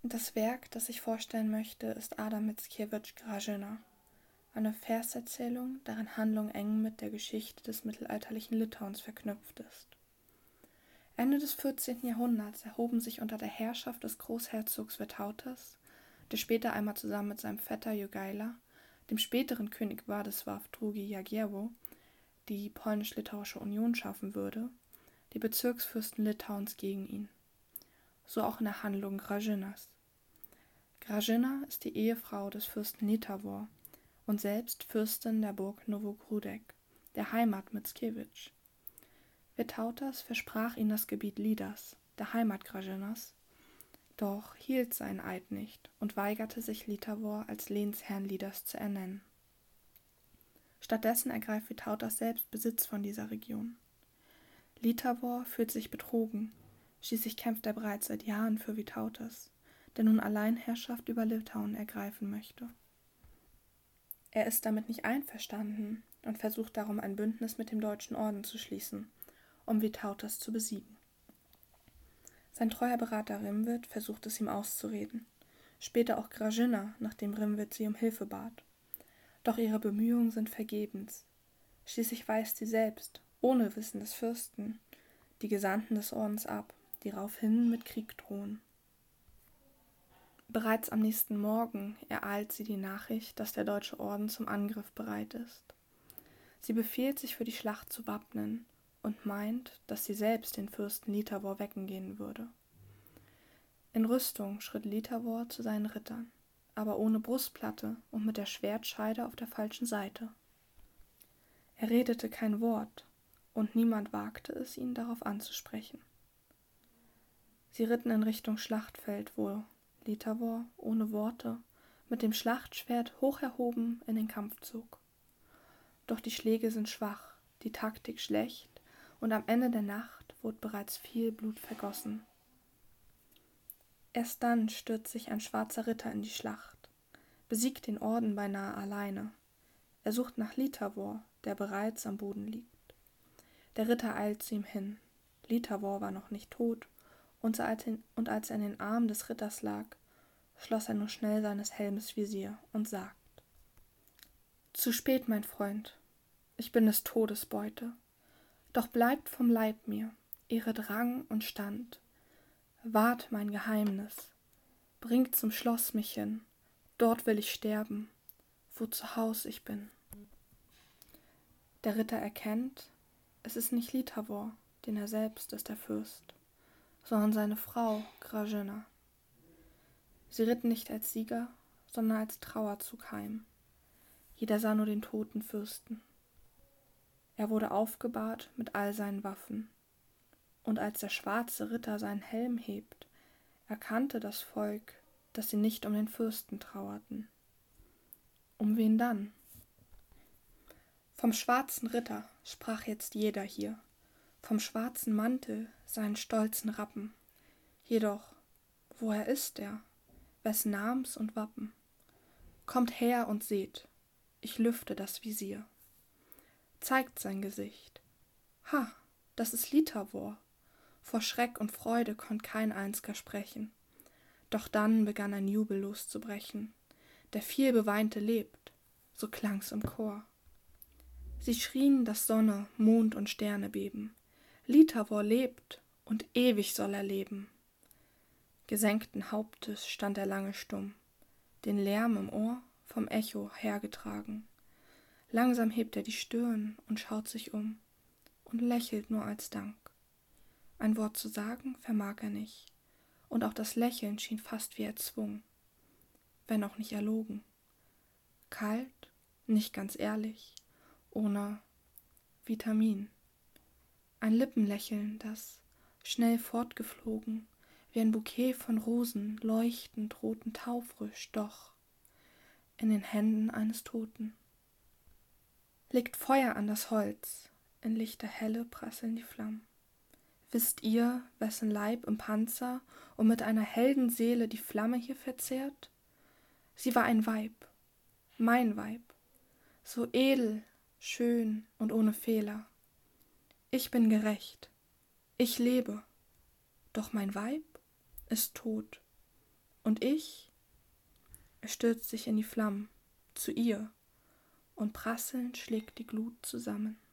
Das Werk, das ich vorstellen möchte, ist Adam Mickiewicz Grażyna, eine Verserzählung, deren Handlung eng mit der Geschichte des mittelalterlichen Litauens verknüpft ist. Ende des 14. Jahrhunderts erhoben sich unter der Herrschaft des Großherzogs Vytautas, der später einmal zusammen mit seinem Vetter Jogaila, dem späteren König Władysław II Jagiełło, die polnisch-litauische Union schaffen würde, die Bezirksfürsten Litauens gegen ihn. So auch in der Handlung Grażynas. Grażyna ist die Ehefrau des Fürsten Letawor und selbst Fürstin der Burg Nowogródek, der Heimat Mickiewicz. Vytautas versprach ihnen das Gebiet Lidas, der Heimat Grażynas, doch hielt seinen Eid nicht und weigerte sich Letawor als Lehnsherrn Lidas zu ernennen. Stattdessen ergreift Vytautas selbst Besitz von dieser Region. Letawor fühlt sich betrogen, schließlich kämpft er bereits seit Jahren für Vytautas, der nun Alleinherrschaft über Litauen ergreifen möchte. Er ist damit nicht einverstanden und versucht darum ein Bündnis mit dem Deutschen Orden zu schließen, um Vytautas zu besiegen. Sein treuer Berater Rimwit versucht es ihm auszureden, später auch Grażyna, nachdem Rimwit sie um Hilfe bat. Doch ihre Bemühungen sind vergebens. Schließlich weist sie selbst, ohne Wissen des Fürsten, die Gesandten des Ordens ab, die daraufhin mit Krieg drohen. Bereits am nächsten Morgen ereilt sie die Nachricht, dass der Deutsche Orden zum Angriff bereit ist. Sie befiehlt, sich für die Schlacht zu wappnen und meint, dass sie selbst den Fürsten Letawor wecken gehen würde. In Rüstung schritt Letawor zu seinen Rittern, aber ohne Brustplatte und mit der Schwertscheide auf der falschen Seite. Er redete kein Wort, und niemand wagte es, ihn darauf anzusprechen. Sie ritten in Richtung Schlachtfeld, wo Letawor ohne Worte mit dem Schlachtschwert hoch erhoben in den Kampf zog. Doch die Schläge sind schwach, die Taktik schlecht, und am Ende der Nacht wurde bereits viel Blut vergossen. Erst dann stürzt sich ein schwarzer Ritter in die Schlacht, besiegt den Orden beinahe alleine. Er sucht nach Letawor, der bereits am Boden liegt. Der Ritter eilt zu ihm hin. Letawor war noch nicht tot, und als er in den Armen des Ritters lag, schloss er nur schnell seines Helmes Visier und sagt: »Zu spät, mein Freund, ich bin des Todes Beute. Doch bleibt vom Leib mir, ehret Rang und Stand. Wahrt mein Geheimnis, bringt zum Schloss mich hin, dort will ich sterben, wo zu Haus ich bin.« Der Ritter erkennt, es ist nicht Letawor, denn er selbst ist der Fürst, sondern seine Frau Grażyna. Sie ritten nicht als Sieger, sondern als Trauerzug heim. Jeder sah nur den toten Fürsten. Er wurde aufgebahrt mit all seinen Waffen. Und als der schwarze Ritter seinen Helm hebt, erkannte das Volk, dass sie nicht um den Fürsten trauerten. Um wen dann? Vom schwarzen Ritter sprach jetzt jeder hier, vom schwarzen Mantel, seinen stolzen Rappen. Jedoch, woher ist er? Wessen Namens und Wappen? Kommt her und seht, ich lüfte das Visier. Zeigt sein Gesicht. Ha, das ist Letawor. Vor Schreck und Freude konnt kein einziger sprechen. Doch dann begann ein Jubel loszubrechen. Der vielbeweinte lebt, so klang's im Chor. Sie schrien, dass Sonne, Mond und Sterne beben. Letawor lebt und ewig soll er leben. Gesenkten Hauptes stand er lange stumm, den Lärm im Ohr vom Echo hergetragen. Langsam hebt er die Stirn und schaut sich um und lächelt nur als Dank. Ein Wort zu sagen vermag er nicht, und auch das Lächeln schien fast wie erzwungen, wenn auch nicht erlogen. Kalt, nicht ganz ehrlich, ohne Vitamin. Ein Lippenlächeln, das, schnell fortgeflogen, wie ein Bouquet von Rosen, leuchtend roten Taufrisch, doch in den Händen eines Toten. Legt Feuer an das Holz, in lichter Helle prasseln die Flammen. Wisst ihr, wessen Leib im Panzer und mit einer Heldenseele die Flamme hier verzehrt? Sie war ein Weib, mein Weib, so edel, schön und ohne Fehler. Ich bin gerecht, ich lebe, doch mein Weib ist tot Und ich? Er stürzt sich in die Flammen, zu ihr, und prasselnd schlägt die Glut zusammen.